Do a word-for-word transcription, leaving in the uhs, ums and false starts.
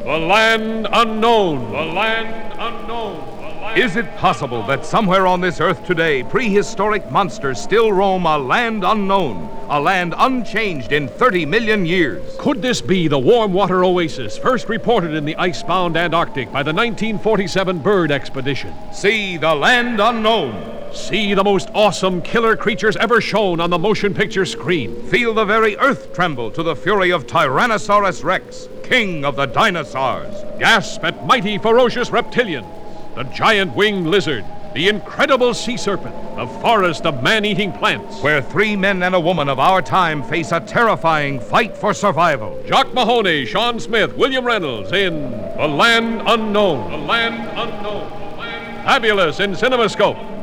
The Land Unknown. The Land Unknown. Is it possible that somewhere on this earth today, prehistoric monsters still roam a land unknown, a land unchanged in thirty million years? Could this be the warm water oasis first reported in the icebound Antarctic by the nineteen forty-seven Byrd expedition? See the Land Unknown. See the most awesome killer creatures ever shown on the motion picture screen. Feel the very earth tremble to the fury of Tyrannosaurus Rex, king of the dinosaurs. Gasp at mighty ferocious reptilians, the giant winged lizard, the incredible sea serpent, the forest of man-eating plants. Where three men and a woman of our time face a terrifying fight for survival. Jock Mahoney, Sean Smith, William Reynolds in The Land Unknown. The Land Unknown. Fabulous in CinemaScope.